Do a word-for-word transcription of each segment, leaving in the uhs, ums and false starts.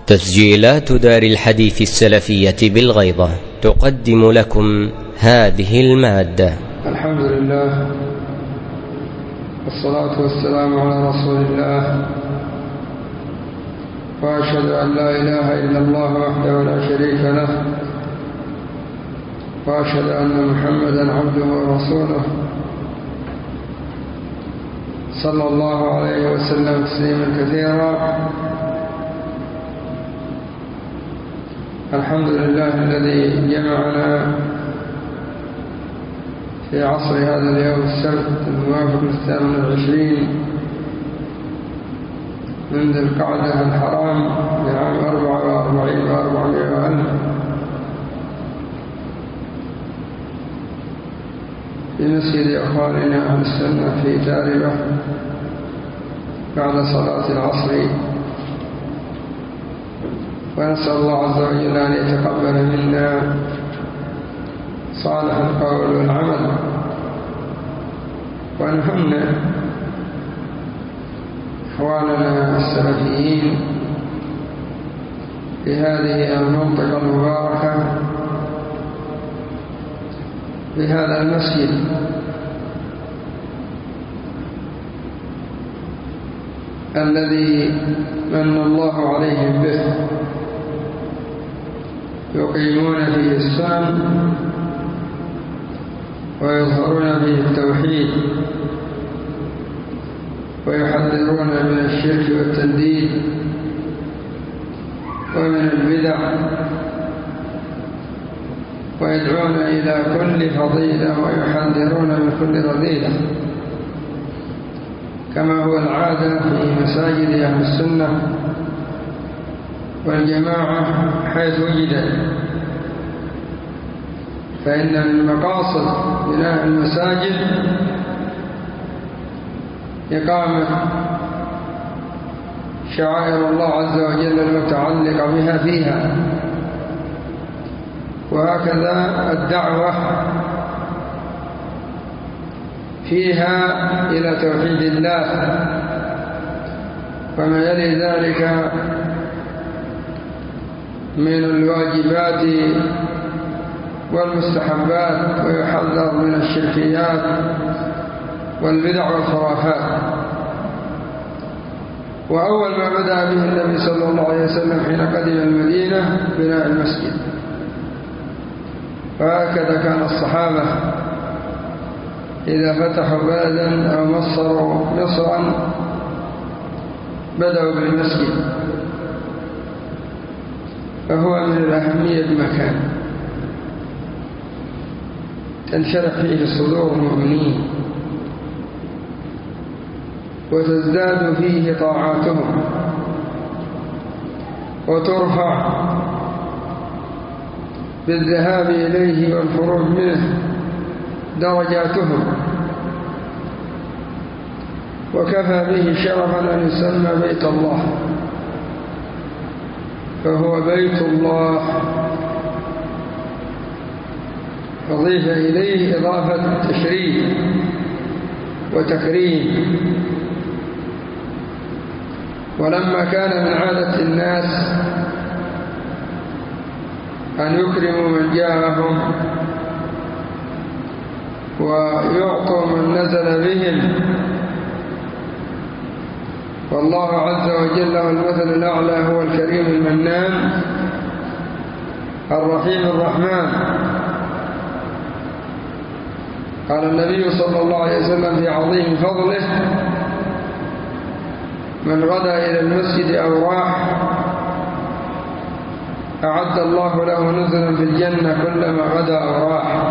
تسجيلات دار الحديث السلفية بالغيضة تقدم لكم هذه المادة. الحمد لله والصلاة والسلام على رسول الله، وأشهد أن لا إله إلا الله وحده لا شريك له، وأشهد أن محمدا عبده ورسوله صلى الله عليه وسلم تسليما كثيرا. الحمد لله الذي جمعنا في عصر هذا اليوم السبت الموافق للثامن والعشرين من ذي القعدة الحرام لعام أربعة وأربعين وأربعمائة وألف في مسجد أخواننا أهل السنة في تاربة بعد صلاة العصر، ونسأل الله عز وجل أن يتقبل منا صالح القول والعمل، وأن نهنئ إخواننا السلفيين في هذه المنطقة المباركة في هذا المسجد الذي من الله عليهم به، يقيمون فيه السنن ويظهرون فيه التوحيد ويحذرون من الشرك والتنديد ومن البدع، ويدعون إلى كل فضيلة ويحذرون من كل رذيلة، كما هو العادة في مساجد أهل السنة والجماعة حيث وجدت. فإن من مقاصد بناء المساجد إقامة شعائر الله عز وجل المتعلقة بها فيها، وهكذا الدعوة فيها إلى توحيد الله وما يلي ذلك من الواجبات والمستحبات، ويحذر من الشركيات والبدع والخرافات. وأول ما بدأ به النبي صلى الله عليه وسلم حين قدم المدينة بناء المسجد، وهكذا كان الصحابة إذا فتحوا بلدا أو مصروا مصرا بدأوا بالمسجد، فهو من الأهمية بمكان تنشرح فيه صدور المؤمنين وتزداد فيه طاعاتهم وترفع بالذهاب إليه والخروج منه درجاتهم، وكفى به شرفا أن يسمى بيت الله، فهو بيت الله، أضيف إليه إضافة تشريف وتكريم. ولما كان من عادة الناس أن يكرموا من جاءهم ويعطوا من نزل بهم، والله عز وجل والمثل الأعلى هو الكريم المنان الرحيم الرحمن. قال النبي صلى الله عليه وسلم في عظيم فضله: من غدا إلى المسجد أو راح أعد الله له نزلا في الجنة كلما غدا أو راح.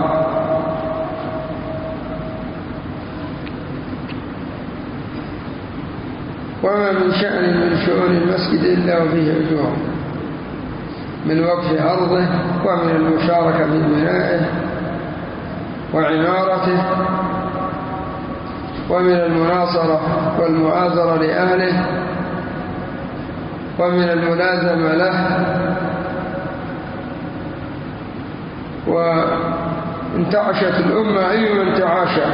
وما من شأن من شؤون المسجد إلا وفيه أجور، من وقف أرضه ومن المشاركة في بنائه وعمارته، ومن المناصرة والمؤازرة لأهله، ومن الملازمة له. وانتعشت الأمة أيما انتعاشا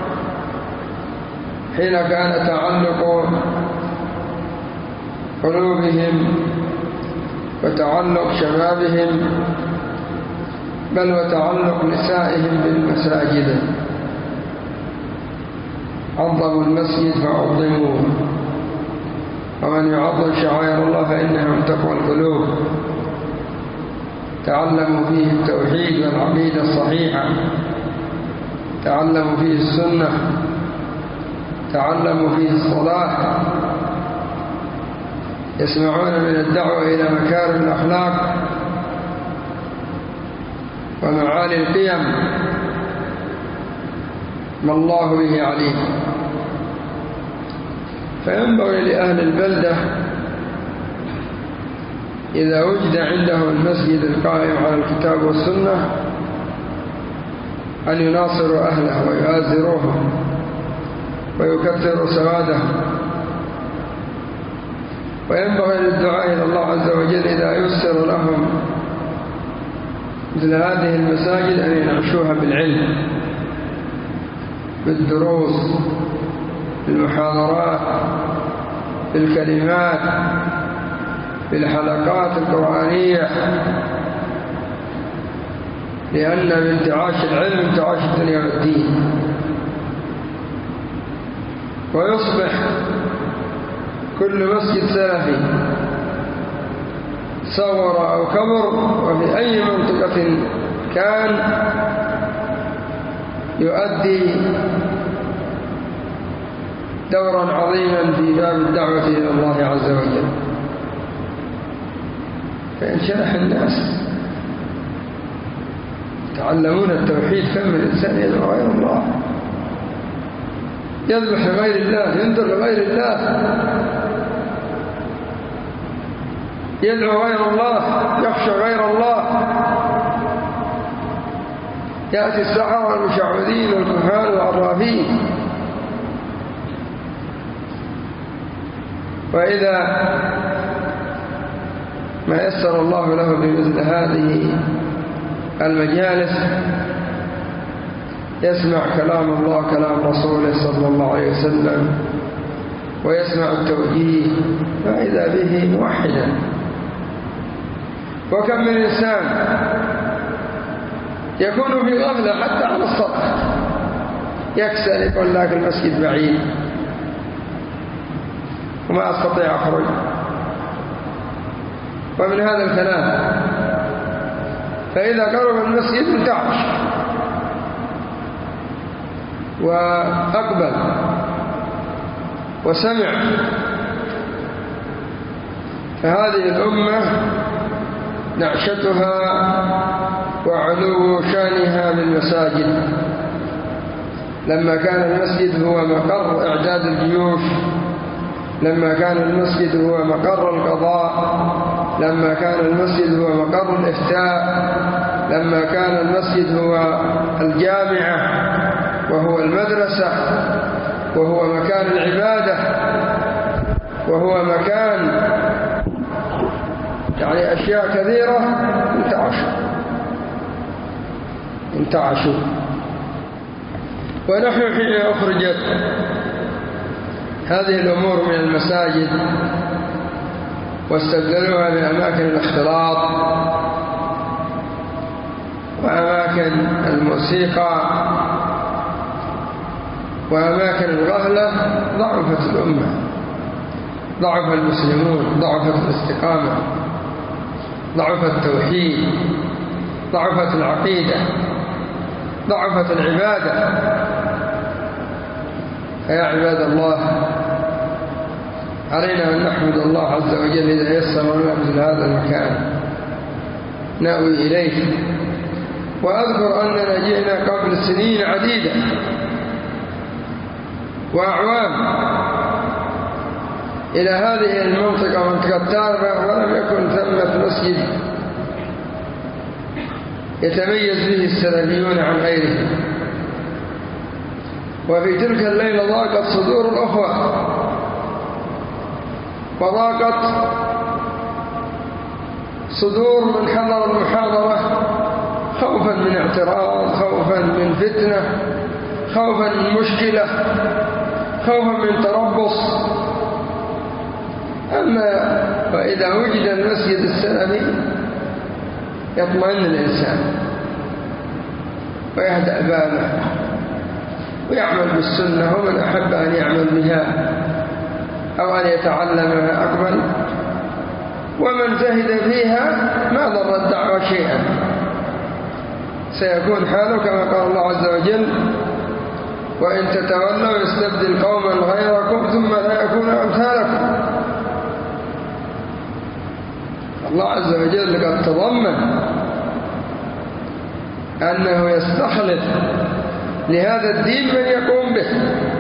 حين كان تعلق قلوبهم وتعلق شبابهم بل وتعلق نسائهم بالمساجد. عظموا المسجد فعظموه، ومن يعظم شعائر الله فإنها من تقوى القلوب. تعلموا فيه التوحيد والعقيدة الصحيحة، تعلموا فيه السنة، تعلموا فيه الصلاة، يسمعون من الدعوة إلى مكارم الأخلاق ومعالي القيم ما الله به عليم. فينبغي لأهل البلدة إذا وجد عندهم المسجد القائم على الكتاب والسنة أن يناصروا أهله ويؤازروهم ويكثروا سوادهم. وينبغي للدعاء إلى الله عز وجل إذا يسر لهم مثل هذه المساجد أن ينعشوها بالعلم، بالدروس، بالمحاضرات، بالكلمات، بالحلقات القرآنية، لأن بانتعاش العلم انتعاش الدنيا والدين. ويصبح كل مسجد سلفي صغر أو كبر وفي أي منطقة كان يؤدي دورا عظيما في باب الدعوة إلى الله عز وجل. فانشرح الناس يتعلمون التوحيد، كم من إنسان يدعو غير الله، يذبح لغير الله، ينذر لغير الله، يدعو غير الله، يخشى غير الله. يأتي السحرة والمشعوذين والكهان والعرافين. وإذا ما يسر الله له بمثل هذه المجالس يسمع كلام الله كلام رسوله صلى الله عليه وسلم، ويسمع التوجيه، فإذا به موحدا. وكم من إنسان يكون في غفلة حتى عن الصلاة، يكسل يقول لك المسجد بعيد وما أستطيع أخرج، ومن هذا الكلام. فإذا قرب المسجد انتعش وأقبل وسمع. فهذه الأمة نعشتها وعلو شانها بالمساجد. لما كان المسجد هو مقر إعداد الجيوش، لما كان المسجد هو مقر القضاء، لما كان المسجد هو مقر الإفتاء، لما كان المسجد هو الجامعة وهو المدرسة وهو مكان العبادة وهو مكان يعني أشياء كثيرة، انتعشوا انتعشوا. ونحن حين أخرجت هذه الأمور من المساجد واستبدلوها بأماكن الاختلاط وأماكن الموسيقى وأماكن الغفلة، ضعفت الأمة، ضعف المسلمون، ضعفت الاستقامة، ضعف التوحيد، ضعفت العقيدة، ضعفت العبادة. فيا عباد الله، علينا أن نحمد الله عز وجل إذا يسر لنا مثل هذا المكان نأوي إليه. وأذكر أننا جئنا قبل سنين عديدة وأعوام إلى هذه المنطقة، منطقة تاربة، ولم يكن ثمة مسجد يتميز به السلفيون عن غيرهم. وفي تلك الليلة ضاقت صدور الأخوة وضاقت صدور من حضر المحاضرة، خوفا من اعتراض، خوفا من فتنة، خوفا من مشكلة، خوفا من تربص. أما وإذا وجد المسجد السلفي يطمئن الإنسان ويهدأ باله ويعمل بالسنة، ومن أحب أن يعمل بها أو أن يتعلمها أقبل، ومن زهد فيها ما ضر الدعوة شيئا، سيكون حاله كما قال الله عز وجل: وإن تتولوا يستبدل قوما غيركم ثم لا يكونوا أمثالكم. الله عز وجل قد تضمن أنه يستخلف لهذا الدين من يقوم به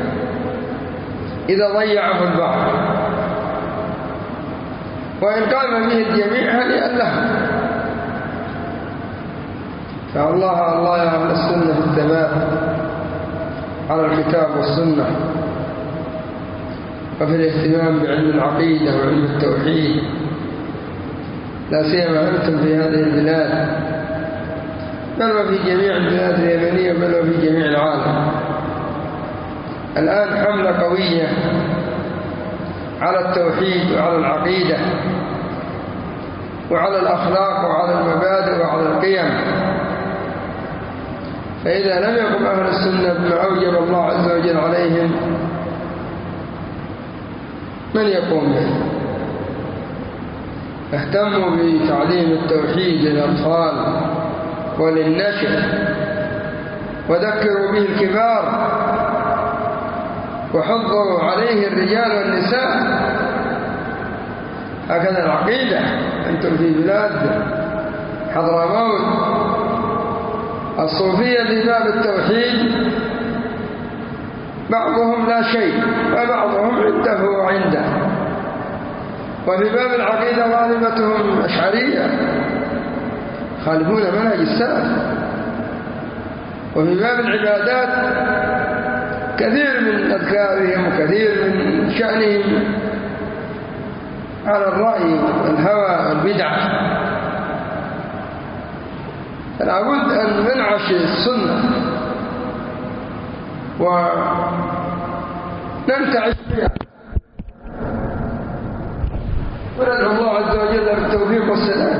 إذا ضيعه البعض، وإن قام به الجميع هنيئا لهم. فالله الله يا أهل السنة في الثبات على الكتاب والسنة، وفي الاهتمام بعلم العقيدة وعلم التوحيد، لا سيما أنتم في هذه البلاد، بل وفي جميع البلاد اليمنية، بل وفي جميع العالم. الآن حملة قوية على التوحيد وعلى العقيدة وعلى الأخلاق وعلى المبادئ وعلى القيم، فإذا لم يقم أهل السنة بما أوجب الله عز وجل عليهم، من يقوم به؟ اهتموا بتعليم التوحيد للأطفال وللنشء، وذكروا به الكبار، وحضروا عليه الرجال والنساء. هكذا العقيدة. أنتم في بلاد حضرموت الصوفية في باب التوحيد بعضهم لا شيء وبعضهم عنده وعنده، وفي باب العقيدة غالبتهم أشعرية خالفون منهج السلف، وفي باب العبادات كثير من أذكارهم وكثير من شأنهم على الرأي والهوى والبدع. فلا بد أن ننعش السنة وننتعش بها، وندعو الله عز وجل بالتوفيق والسلام.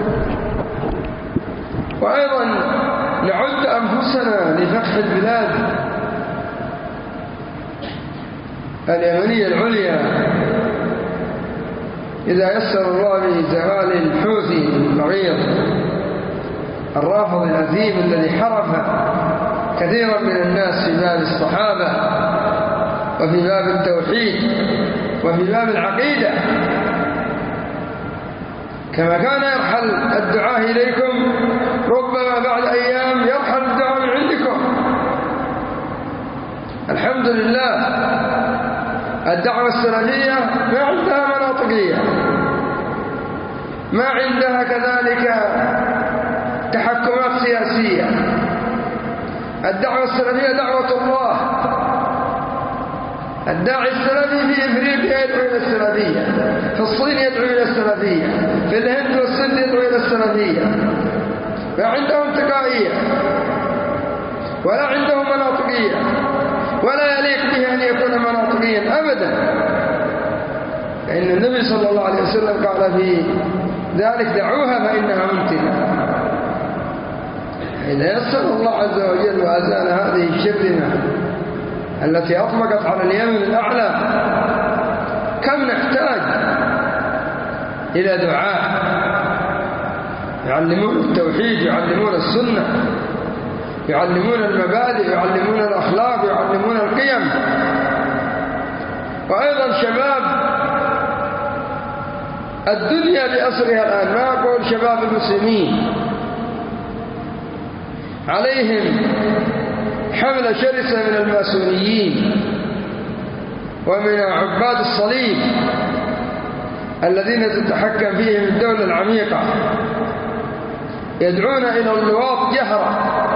وأيضا نعد أنفسنا لفتح البلاد اليمنية العليا إذا يسر الله بزوال الحوثي المغير الرافض الأثيم الذي حرف كثيرا من الناس في باب الصحابة وفي باب التوحيد وفي باب العقيدة، كما كان يرحل الدعاء إليكم ربما بعد أيام يرحل الدعاء من عندكم. الحمد لله الدعوة السلفية ما عندها مناطقية، ما عندها كذلك تحكمات سياسية. الدعوة السلفية دعوة الله. الداعي السلفي في إفريقيا يدعو إلى السلفية، في الصين يدعو إلى السلفية، في الهند والسند يدعو إلى السلفية. ما عندهم انتقائية ولا عندهم مناطقية، ولا يليق به أن يكون مناطقيا أبدا، فإن النبي صلى الله عليه وسلم قال في ذلك: دعوها فإنها منتنة. إذا يسر الله عز وجل وأزال هذه الشرذمة التي أطبقت على اليمن الأعلى، كم نحتاج إلى دعاء يعلمون التوحيد، يعلمون السنة، يعلمون المبادئ، يعلمون الأخلاق، يعلمون القيم. وأيضا شباب الدنيا بأسرها الآن، ما أقول شباب المسلمين، عليهم حملة شرسة من الماسونيين ومن عباد الصليب الذين تتحكم فيهم الدولة العميقة، يدعون إلى اللواط جهرا،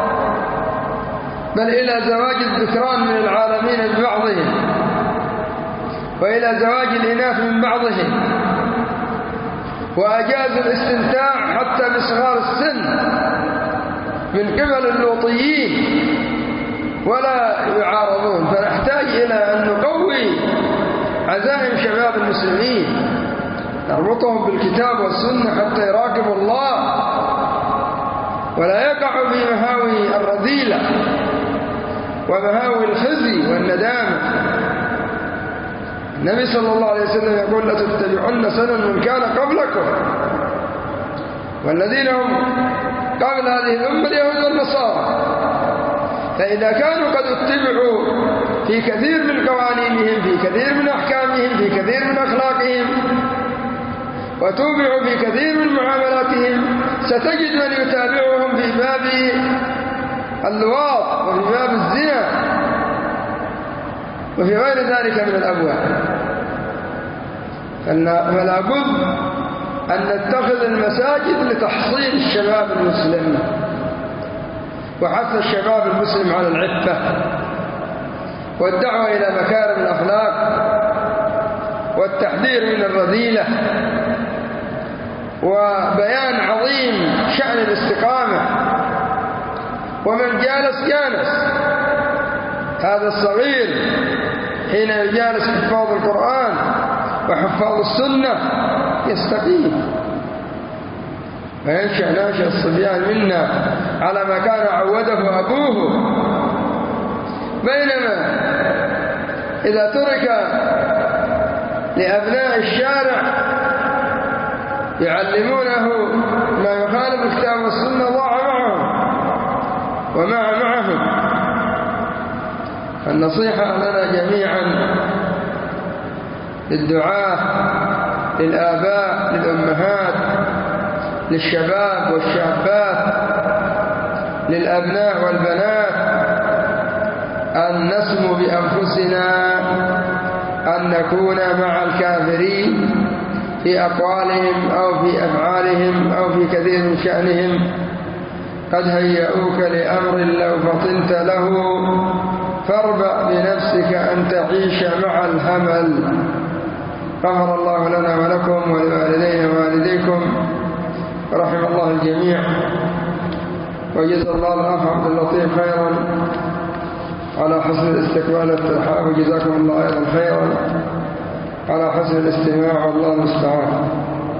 بل إلى زواج الذكران من العالمين ببعضهم، وإلى زواج الإناث من بعضهم، وأجازوا الاستمتاع حتى بصغار السن من قبل اللوطيين ولا يعارضون. فنحتاج إلى أن نقوي عزائم شباب المسلمين، نربطهم بالكتاب والسنة حتى يراقبوا الله ومهاوي الخزي والندامة. النبي صلى الله عليه وسلم يقول لتتبعن سنن من كان قبلكم، والذين هم قبل هذه الأمة اليهود والنصارى، فإذا كانوا قد اتبعوا في كثير من قوانينهم، في كثير من أحكامهم، في كثير من أخلاقهم، وتوبعوا في كثير من معاملاتهم، ستجد من يتابعهم في باب اللواط وفي باب الزنا وفي غير ذلك من الأبواب. فلا بد أن نتخذ المساجد لتحصين الشباب المسلم وحث الشباب المسلم على العفة والدعوة إلى مكارم الأخلاق والتحذير من الرذيلة وبيان عظيم شأن الاستقامة. ومن جالس جالس، هذا الصغير حين يجالس حفاظ القرآن وحفاظ السنة يستقيم وينشأ ناشئ الصبيان منا على ما كان عوده أبوه. بينما إذا ترك لأبناء الشارع يعلمونه ما يخالف الكتاب والسنة ضاع معهم ومع معهم. النصيحة لنا جميعا، للدعاة، للآباء، للأمهات، للشباب والشابات، للأبناء والبنات، أن نسمو بأنفسنا أن نكون مع الكافرين في أقوالهم أو في أفعالهم أو في كثير من شأنهم. قد هيئوك لأمر لو فطنت له، فاربع بنفسك أن تعيش مع الهمل. غفر الله لنا ولكم ولوالدينا ووالديكم، ورحم الله الجميع، وجزا الله الأخ عبد اللطيف خيرا على حسن الاستقبال والترحاب، وجزاكم الله أيضا خيرا على حسن الاستماع، والله المستعان.